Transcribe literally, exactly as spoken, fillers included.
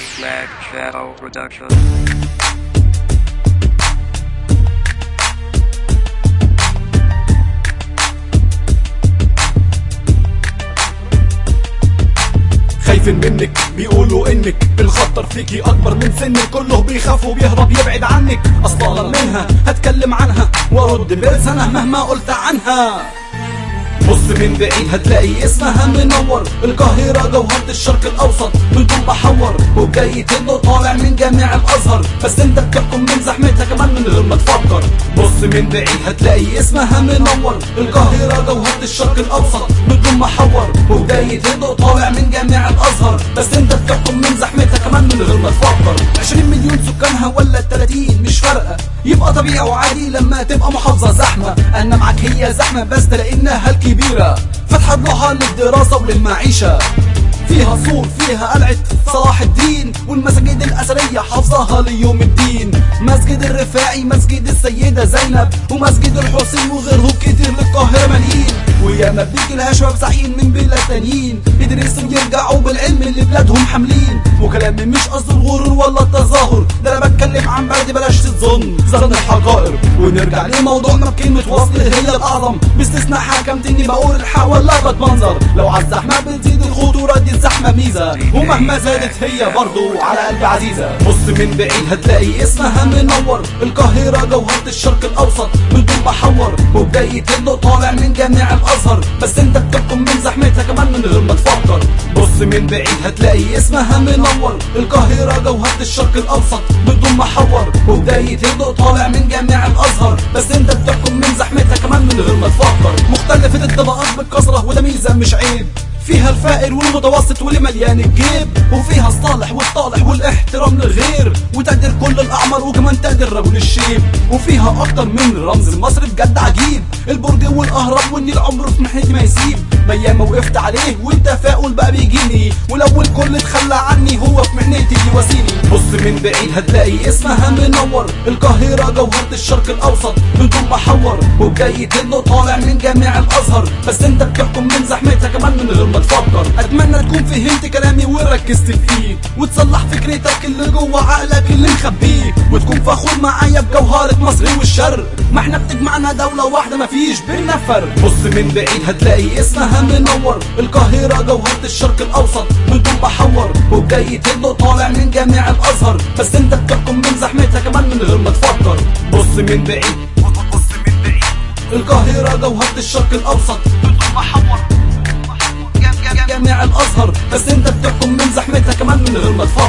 Black Shadow Production. خايفين منك بيقولوا انك الخطر فيكي اكبر من سنك، كله بيخاف وبيهرب يبعد عنك، اصلا منها هتكلم عنها وارد بلسانها مهما قلت عنها. بص من بعيد هتلاقي اسمها منور، القاهرة جوهرة الشرق الاوسط بدون بحور، وبداية انه طالع من جامع الازهر، بس انت بتحكم من زحمتها كمان من غير ما تفكر. بص من بعيد هتلاقي اسمها منور، القاهرة جوهرة الشرق الاوسط بدون محور، وبداية انه طالع من جامع الازهر، بس انت بتحكم من زحمتها كمان من غير ما تفكر. عشرين مليون سكانها ولا تلاتين مش فارقة، يبقى طبيعي وعادي لما تبقى محافظة زحمة. انا معاك هي زحمة بس لانها الكبيرة فتحت لها للدراسة وللمعيشة، فيها سور فيها قلعة صلاح الدين، والمساجد الأثرية حافظاها ليوم الدين، مسجد الرفاعي مسجد السيدة زينب ومسجد الحسين وغيرهم كتير للقاهرة مليين. وياما بيجي لها شباب صحيين من بلاد تانيين يدرسوا يرجعوا بالعلم اللي بلادهم حاملين، وكلامي مش قصد الغرور ولا التظاهر، ده انا بتكلم عن بلدي بلاش تظن ظن الحقائر. ونرجع لموضوعنا بكلمة وصل هي الأعظم، باستثناء حكمتني بقول الحق ولا بتمنظر، لو عالزحمة بتزيد الخطورة دي الزحمة ميزة، ومهما زادت هي برضو على قلبي عزيزة. بص من بعيد هتلاقي اسمها منور، القاهرة جوهرة الشرق الأوسط بدون بحور، وبداية انه طالع من جامع الازهر، بس انت بتحكم من زحمتها كمان من غير ما تفكر. بص من بعيد هتلاقي اسمها منور، القاهرة جوهرة الشرق الاوسط بدون محور، وبداية انه طالع من جامع الازهر، بس انت بتحكم من زحمتها كمان من غير ما تفكر. مختلفة الطبقات بالكثرة وده ميزة مش عيب، فيها الفقير والمتوسط واللي مليان الجيب، وفيها الصالح والطالح والاحترام للغير، وتقدر كل الاعمار وكمان تقدر رجل الشيب، وفيها اكتر من رمز المصري بجد عجيب، البرج والاهرام والنيل عمره في محنتي ما يسيب، مياما وقفت عليه والتفاؤل بقى بيجيني، ولو الكل اتخلى عني هو في محنتي يواسيني. بص من بعيد هتلاقي اسمها منور، القاهرة جوهرة الشرق الاوسط بدون محور، وبداية انه طالع من جامع الازهر، بس انت بتحكم من زحمتها كمان من غير ما تفكر. اتمنى تكون فهمت كلامي وركزت فيه، وتصلح فكرتك اللي جوه عقلك اللي مخبيه، وتكون فخور معايا بجوهرة مصر والشرق، ما احنا بتجمعنا دولة واحدة مفيش بينا فرق. بص من بعيد هتلاقي اسمها منور، القاهرة جوهرة الشرق الاوسط بدون بحور، وبداية انه طالع من جامع الازهر، بس انت بتحكم من زحمتها كمان من غير ما تفكر. بص من بعيد بص من بعيد القاهرة جوهرة الشرق الاوسط بدون بحور، جامع الازهر، بس انت بتحكم من زحمتها كمان من غير ما تفكر.